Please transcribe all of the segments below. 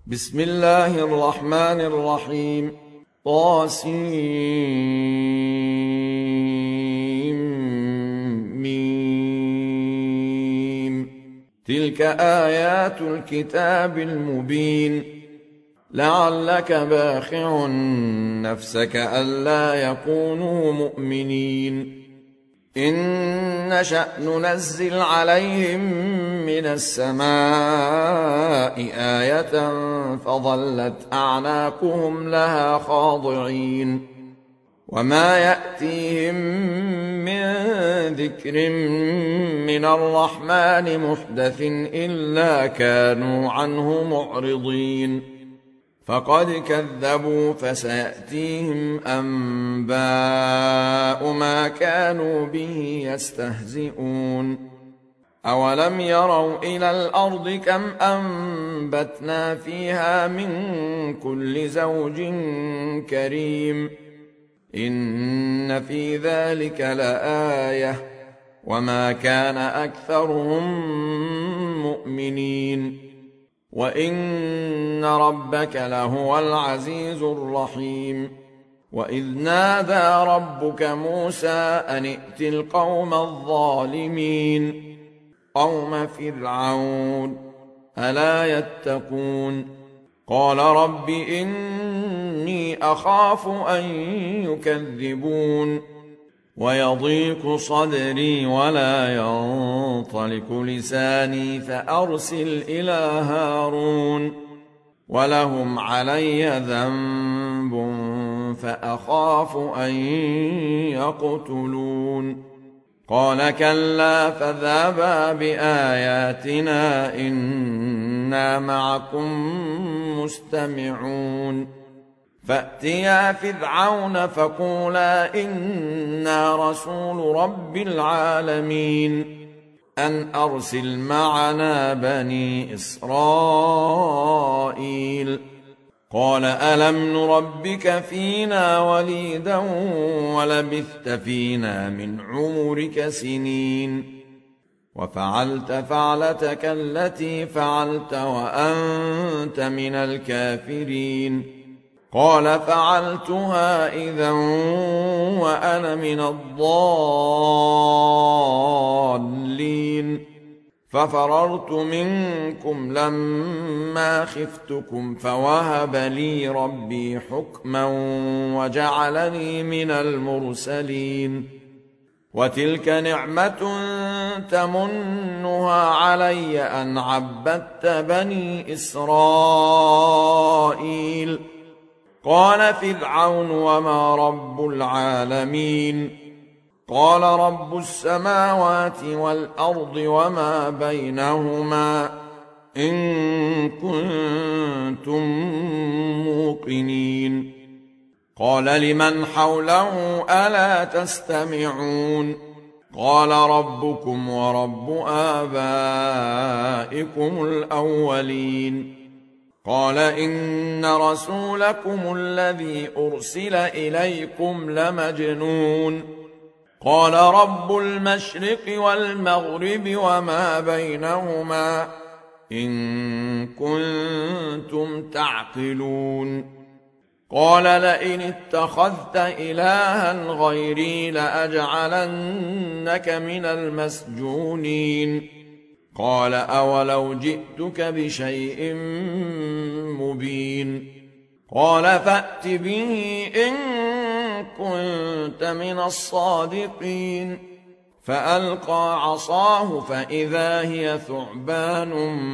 بسم الله الرحمن الرحيم. طاسيم. تلك آيات الكتاب المبين. لعلك باخع نفسك ألا يكونوا مؤمنين. إن نشأ ننزل عليهم من السماء آية فظلت أعناقهم لها خاضعين. وما يأتيهم من ذكر من الرحمن محدث إلا كانوا عنه معرضين. فقد كذبوا فسيأتيهم أنباء ما كانوا به يستهزئون. أولم يروا إلى الأرض كم أنبتنا فيها من كل زوج كريم. إن في ذلك لآية وما كان أكثرهم مؤمنين. وإن ربك لهو العزيز الرحيم. وإذ نادى ربك موسى أن ائت القوم الظالمين قوم فرعون ألا يتقون. قال رب إني أخاف أن يكذبون ويضيق صدري ولا ينطلق لساني فأرسل إلى هارون ولهم علي ذنب فأخاف أن يقتلون. قال كلا فاذهبا بآياتنا إنا معكم مستمعون. فأتيا فرعون فقولا إنا رسول رب العالمين أن أرسل معنا بني إسرائيل. قال ألم نربك فينا وليدا ولبثت فينا من عمرك سنين وفعلت فعلتك التي فعلت وأنت من الكافرين. قال فعلتها إذا وأنا من الضالين. ففررت منكم لما خفتكم فوهب لي ربي حكما وجعلني من المرسلين. وتلك نعمة تمنها علي أن عبدت بني إسرائيل. قال فرعون وما رب العالمين. قال رب السماوات والأرض وما بينهما إن كنتم موقنين. قال لمن حوله ألا تستمعون. قال ربكم ورب آبائكم الأولين. قال إن رسولكم الذي أرسل إليكم لمجنون. قال رب المشرق والمغرب وما بينهما إن كنتم تعقلون. قال لئن اتخذت إلها غيري لأجعلنك من المسجونين. قال أولو جئتك بشيء مبين. قال فأت به إن كنت من الصادقين. فألقى عصاه فإذا هي ثعبان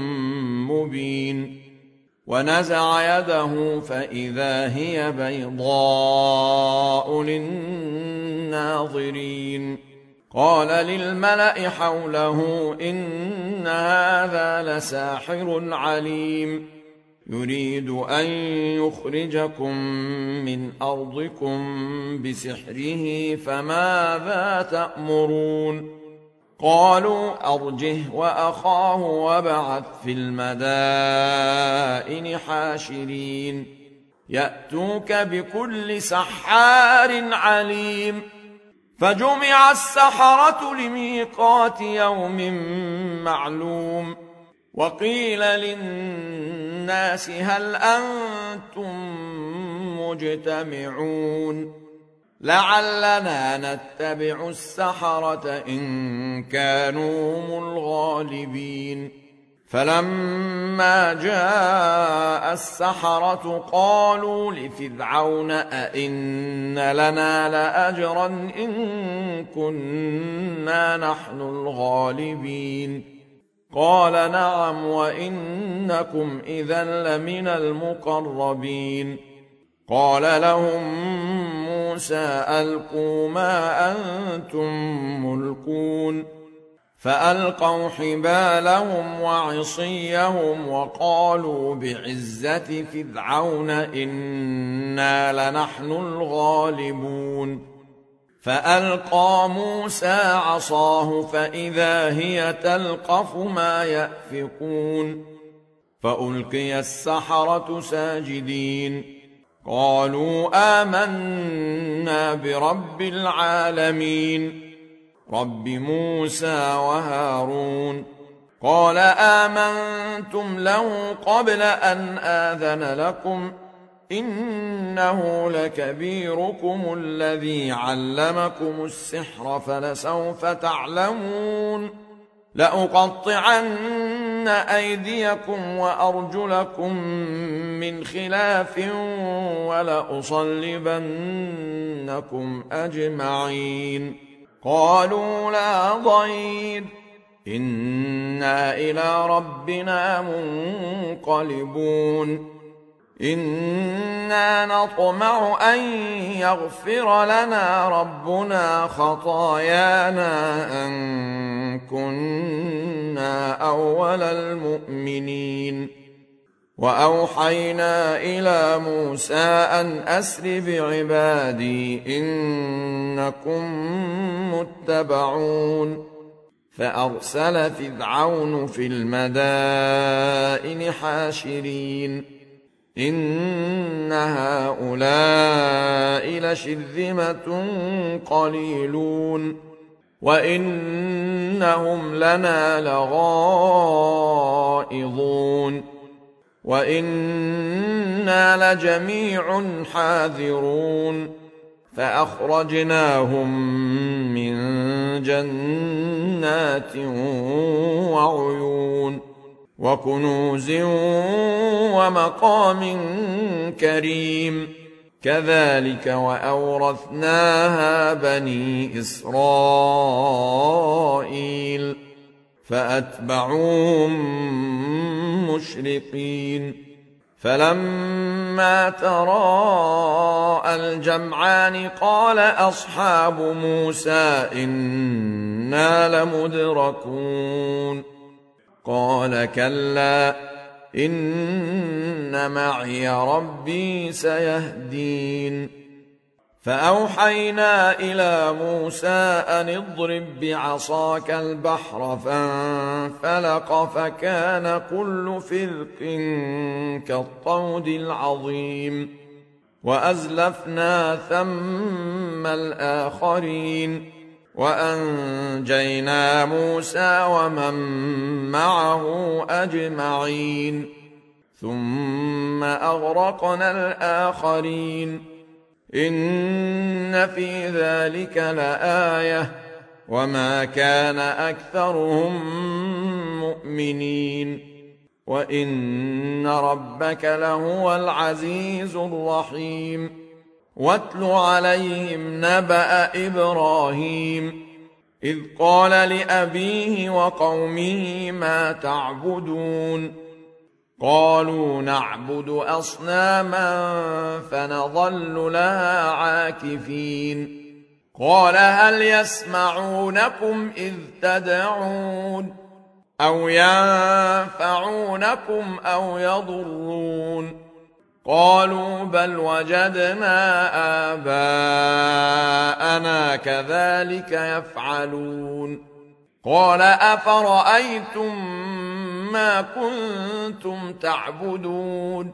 مبين. ونزع يده فإذا هي بيضاء للناظرين. قال للملأ حوله إن هذا لساحر عليم يريد أن يخرجكم من أرضكم بسحره فماذا تأمرون. قالوا أرجه وأخاه وابعث في المدائن حاشرين يأتوك بكل سحار عليم. فجمع السحرة لميقات يوم معلوم. وقيل للناس هل أنتم مجتمعون لعلنا نتبع السحرة إن كانوا هم الغالبين فلما جاء السحرة قالوا لفرعون أئن لنا لأجرا إن كنا نحن الغالبين قال نعم وإنكم إذا لمن المقربين قال لهم موسى ألقوا ما أنتم ملقون فألقوا حبالهم وعصيهم وقالوا بعزة فرعون إنا لنحن الغالبون فألقى موسى عصاه فإذا هي تلقف ما يأفكون فألقي السحرة ساجدين قالوا آمنا برب العالمين رب موسى وهارون قال آمنتم له قبل أن آذن لكم إنه لكبيركم الذي علمكم السحر فلسوف تعلمون لأقطعن أيديكم وأرجلكم من خلاف ولأصلبنكم أجمعين قالوا لا ضير إنا إلى ربنا منقلبون إنا نطمع أن يغفر لنا ربنا خطايانا أن كنا أول المؤمنين وأوحينا إلى موسى أن أسر بعبادي إنكم متبعون فأرسل فرعون في المدائن حاشرين إن هؤلاء لشرذمة قليلون وإنهم لنا لغائظون وإنا لجميع حاذرون فأخرجناهم من جنات وعيون وكنوز ومقام كريم كذلك وأورثناها بني إسرائيل فأتبعوهم مشرقين فلما تراءى الجمعان قال أصحاب موسى إنا لمدركون قال كلا إن معي ربي سيهدين فأوحينا إلى موسى أن اضرب بعصاك البحر فانفلق فكان كل فرق كالطود العظيم وأزلفنا ثم الآخرين وأنجينا موسى ومن معه أجمعين ثم أغرقنا الآخرين إن في ذلك لآية وما كان أكثرهم مؤمنين وإن ربك لهو العزيز الرحيم واتل عليهم نبأ إبراهيم إذ قال لأبيه وقومه ما تعبدون قالوا نعبد أصناما فنظل لها عاكفين قال هل يسمعونكم إذ تدعون أو ينفعونكم أو يضرون قالوا بل وجدنا آباءنا كذلك يفعلون قال أفرأيتم ما كنتم تعبدون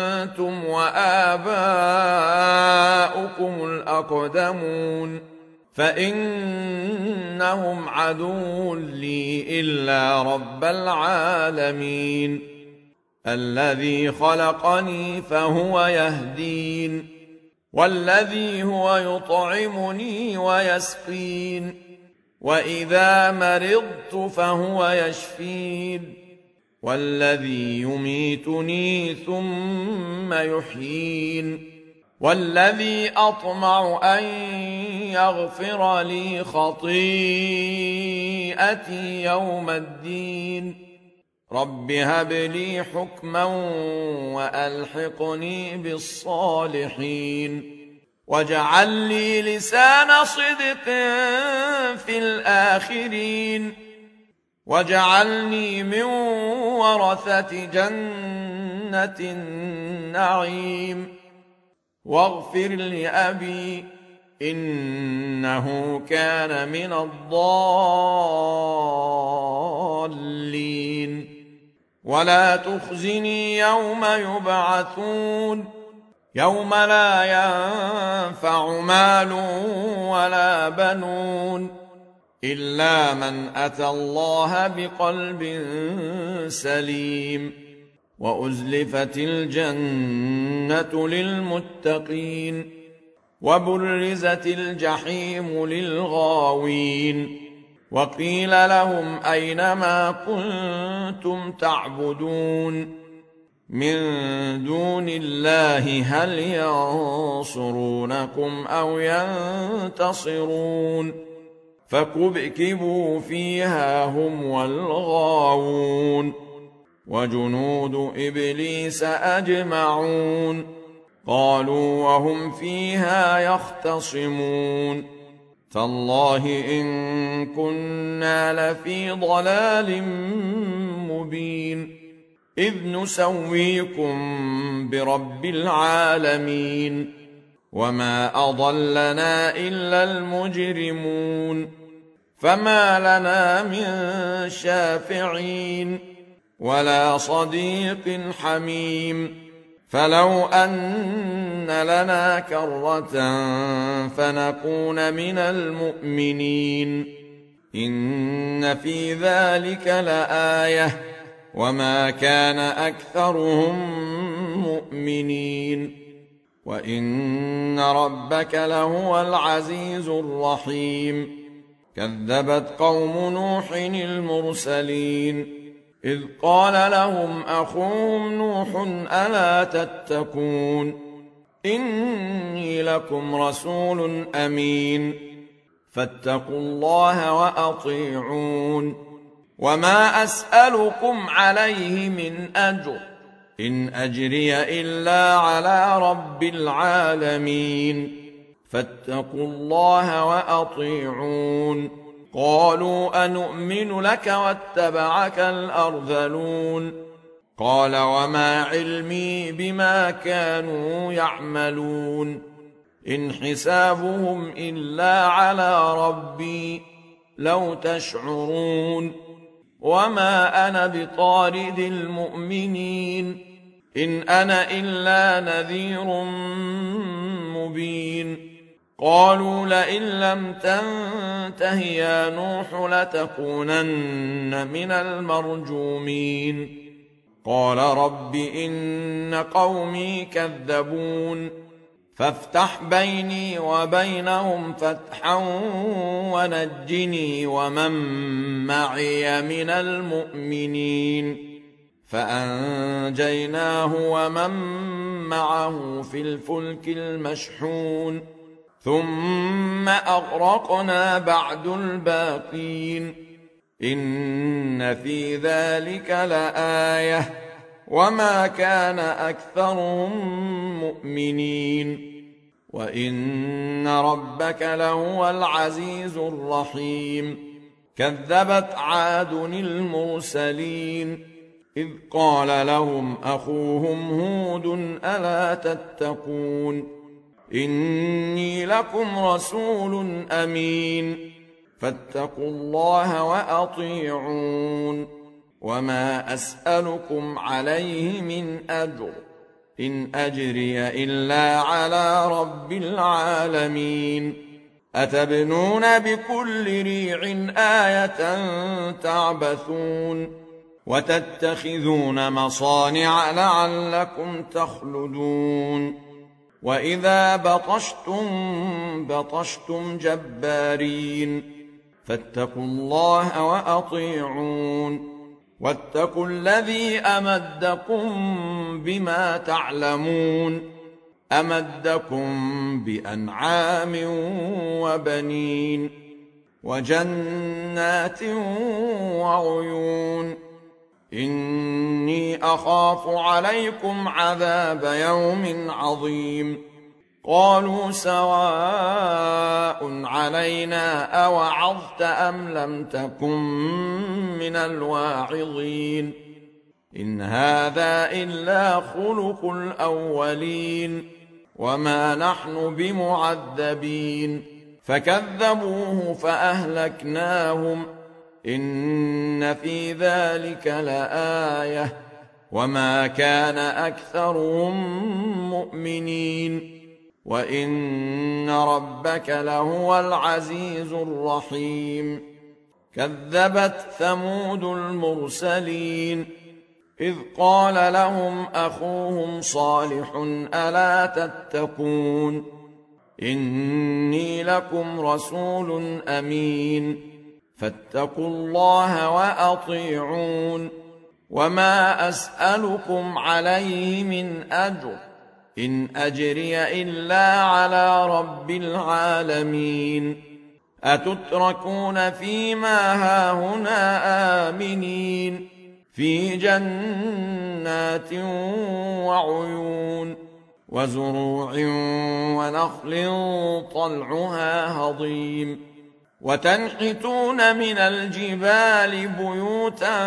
أنتم وآباؤكم الأقدمون فإنهم عدو لي إلا رب العالمين الذي خلقني فهو يهدين والذي هو يطعمني ويسقين وإذا مرضت فهو يشفين والذي يميتني ثم يحيين والذي أطمع أن يغفر لي خطيئتي يوم الدين رب هب لي حكما وألحقني بالصالحين واجعل لي لسان صدق في الآخرين واجعلني من ورثة جنة النعيم واغفر لأبي إنه كان من الضالين ولا تخزني يوم يبعثون يوم لا ينفع مال ولا بنون إلا من أتى الله بقلب سليم وأزلفت الجنة للمتقين وبرزت الجحيم للغاوين وقيل لهم أين ما كنتم تعبدون من دون الله هل ينصرونكم أو ينتصرون فكبكبوا فيها هم والغاوون وجنود إبليس أجمعون قالوا وهم فيها يختصمون تالله إن كنا لفي ضلال مبين إذ نسويكم برب العالمين وما أضلنا إلا المجرمون فما لنا من شافعين ولا صديق حميم فلو أن لنا كرة فنكون من المؤمنين إن في ذلك لآية وما كان أكثرهم مؤمنين وإن ربك لهو العزيز الرحيم كذبت قوم نوح المرسلين إذ قال لهم أخوهم نوح ألا تتقون إني لكم رسول أمين فاتقوا الله وأطيعون وما أسألكم عليه من أجر إن أجري إلا على رب العالمين فاتقوا الله وأطيعون قالوا أنؤمن لك واتبعك الأرذلون قال وما علمي بما كانوا يعملون إن حسابهم إلا على ربي لو تشعرون وما أنا بطارد المؤمنين إن أنا إلا نذير مبين قالوا لئن لم تنته يا نوح لتكونن من المرجومين قال رب إن قومي كذبون فافتح بيني وبينهم فتحا ونجني ومن معي من المؤمنين فأنجيناه ومن معه في الفلك المشحون ثم أغرقنا بعد الباقين إن في ذلك لآية وما كان أكثرهم مؤمنين وإن ربك لهو العزيز الرحيم كذبت عاد المرسلين إذ قال لهم أخوهم هود ألا تتقون إني لكم رسول أمين فاتقوا الله وأطيعون وما أسألكم عليه من أجر إن أجري إلا على رب العالمين أتبنون بكل ريع آية تعبثون وتتخذون مصانع لعلكم تخلدون وإذا بطشتم بطشتم جبارين فاتقوا الله وأطيعون واتقوا الذي أمدكم بما تعلمون أمدكم بأنعام وبنين وجنات وعيون إني أخاف عليكم عذاب يوم عظيم قالوا سواء علينا أوعظت أم لم تكن من الواعظين إن هذا إلا خلق الأولين وما نحن بمعذبين فكذبوه فأهلكناهم إن في ذلك لآية وما كان أكثرهم مؤمنين وإن ربك لهو العزيز الرحيم كذبت ثمود المرسلين إذ قال لهم أخوهم صالح ألا تتقون إني لكم رسول أمين فاتقوا الله وأطيعون وما أسألكم عليه من أجر إن أجري إلا على رب العالمين أتتركون فيما هاهنا آمنين في جنات وعيون وزروع ونخل طلعها هضيم وتنحتون من الجبال بيوتا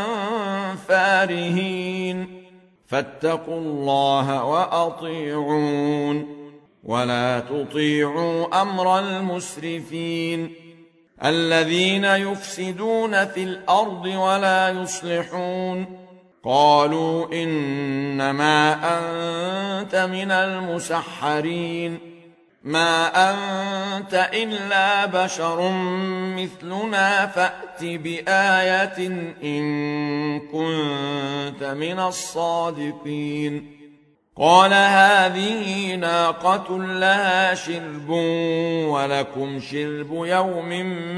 فارهين فاتقوا الله وأطيعون ولا تطيعوا أمر المسرفين الذين يفسدون في الأرض ولا يصلحون قالوا إنما أنت من المسحرين ما أنت إلا بشر مثلنا فأت بآية إن كنت من الصادقين قال هذه ناقة لها شرب ولكم شرب يوم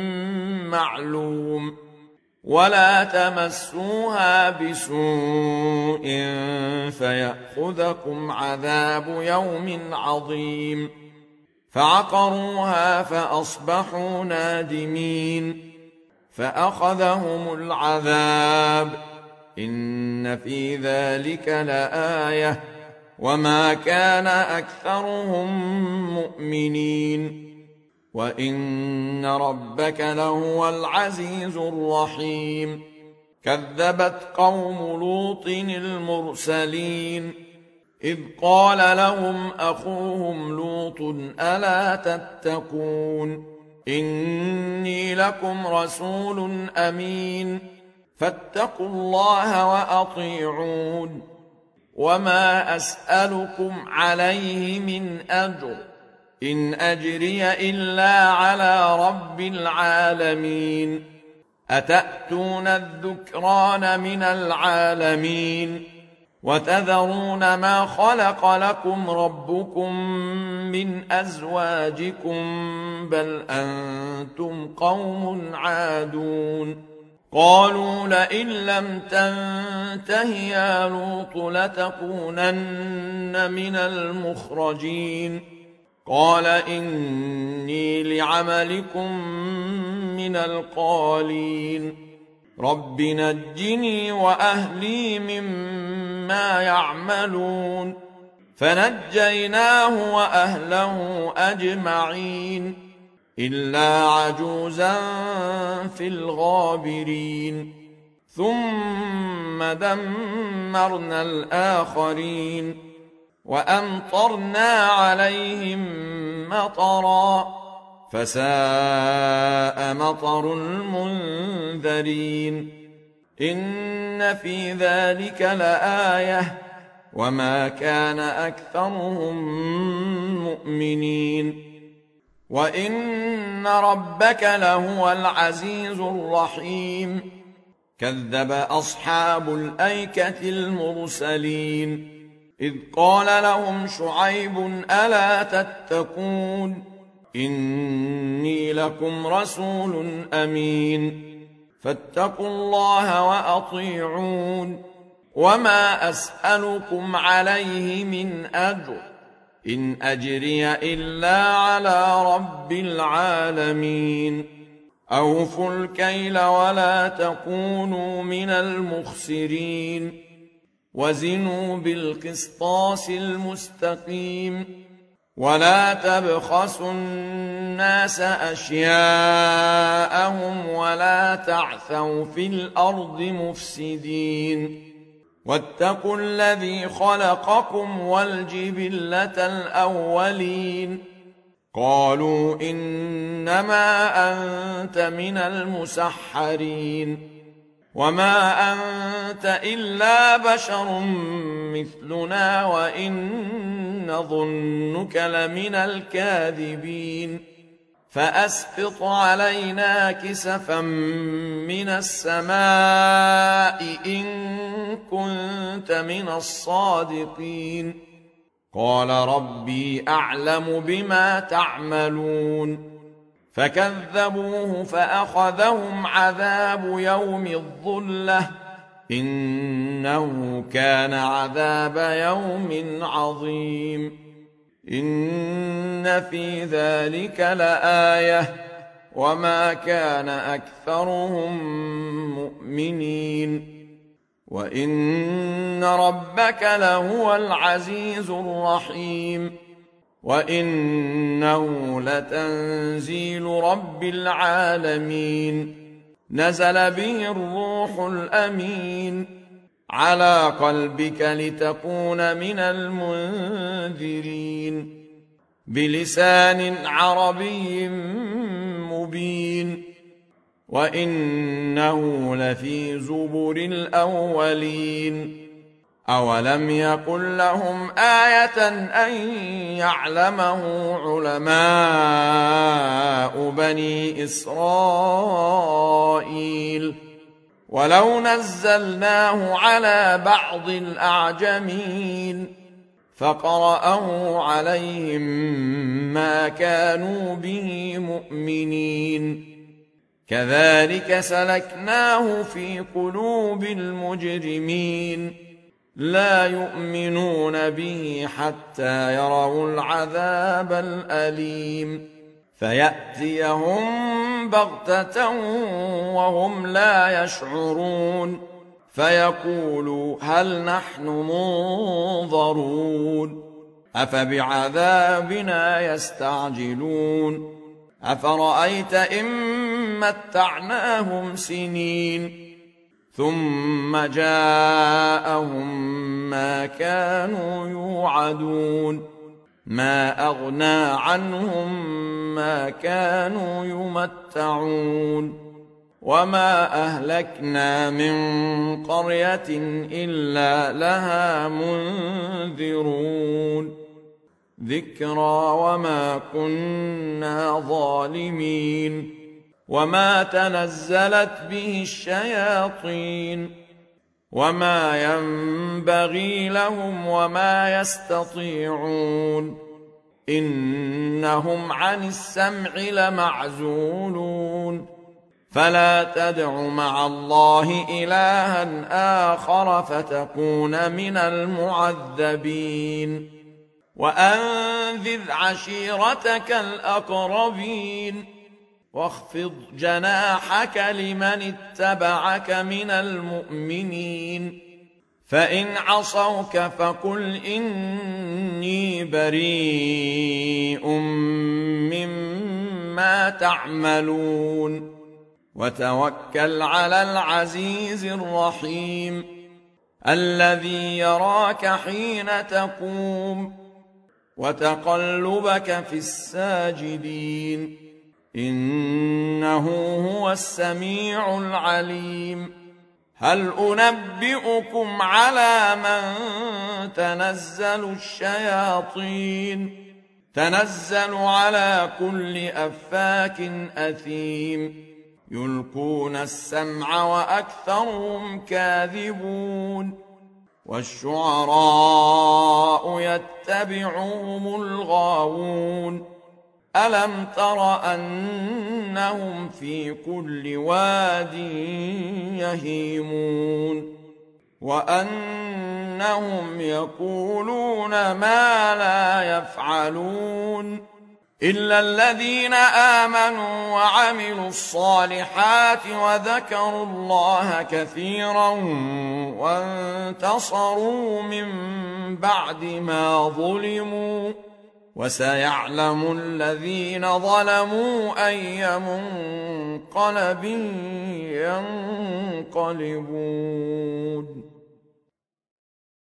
معلوم ولا تمسوها بسوء فيأخذكم عذاب يوم عظيم فعقروها فأصبحوا نادمين فأخذهم العذاب إن في ذلك لآية وما كان أكثرهم مؤمنين وإن ربك لهو العزيز الرحيم كذبت قوم لوط المرسلين إذ قال لهم أخوهم لوط ألا تتقون إني لكم رسول أمين فاتقوا الله وأطيعون وما أسألكم عليه من أجر إن أجري إلا على رب العالمين أتأتون الذكران من العالمين وتذرون ما خلق لكم ربكم من أزواجكم بل أنتم قوم عادون قالوا لئن لم تنته يا لوط لتكونن من المخرجين قال إني لعملكم من القالين رب نجني وأهلي مما يعملون فنجيناه وأهله أجمعين إلا عجوزا في الغابرين ثم دمرنا الآخرين وأمطرنا عليهم مطرا فساء مطر المنذرين إن في ذلك لآية وما كان أكثرهم مؤمنين وإن ربك لهو العزيز الرحيم كذب أصحاب الأيكة المرسلين إذ قال لهم شعيب ألا تتقون إني لكم رسول أمين فاتقوا الله وأطيعون وما أسألكم عليه من أجر إن أجري إلا على رب العالمين أوفوا الكيل ولا تكونوا من المخسرين وزنوا بالقسطاس المستقيم ولا تبخسوا الناس أشياءهم ولا تعثوا في الأرض مفسدين واتقوا الذي خلقكم والجبلة الأولين قالوا إنما أنت من المسحرين وما أنت إلا بشر مثلنا وإن نظنك لمن الكاذبين فأسقط علينا كسفا من السماء إن كنت من الصادقين قال ربي أعلم بما تعملون فكذبوه فأخذهم عذاب يوم الظلة إنه كان عذاب يوم عظيم إن في ذلك لآية وما كان أكثرهم مؤمنين وإن ربك لهو العزيز الرحيم وإنه لتنزيل رب العالمين نزل به الروح الأمين على قلبك لتكون من المنذرين بلسان عربي مبين وإنه لفي زبر الأولين أولم يكن لهم آية أن يعلمه علماء بني إسرائيل ولو نزلناه على بعض الأعجمين فقرأه عليهم ما كانوا به مؤمنين كذلك سلكناه في قلوب المجرمين لا يؤمنون به حتى يروا العذاب الأليم فيأتيهم بغتة وهم لا يشعرون فيقولوا هل نحن منظرون أفبعذابنا يستعجلون أفرأيت إن متعناهم سنين ثم جاءهم ما كانوا يوعدون ما أغنى عنهم ما كانوا يمتعون وما أهلكنا من قرية إلا لها منذرون ذكرى وما كنا ظالمين وما تنزلت به الشياطين وما ينبغي لهم وما يستطيعون إنهم عن السمع لمعزولون فلا تدع مع الله إلها آخر فتكون من المعذبين وأنذر عشيرتك الأقربين واخفض جناحك لمن اتبعك من المؤمنين فإن عصوك فقل إني بريء مما تعملون وتوكل على العزيز الرحيم الذي يراك حين تقوم وتقلبك في الساجدين إنه هو السميع العليم هل أنبئكم على من تنزل الشياطين تنزل على كل أفاك أثيم يلقون السمع وأكثرهم كاذبون والشعراء يتبعهم الغاوون ألم تر أنهم في كل واد يهيمون وأنهم يقولون ما لا يفعلون إلا الذين آمنوا وعملوا الصالحات وذكروا الله كثيرا وانتصروا من بعد ما ظلموا وسيعلم الذين ظلموا أي منقلب ينقلبون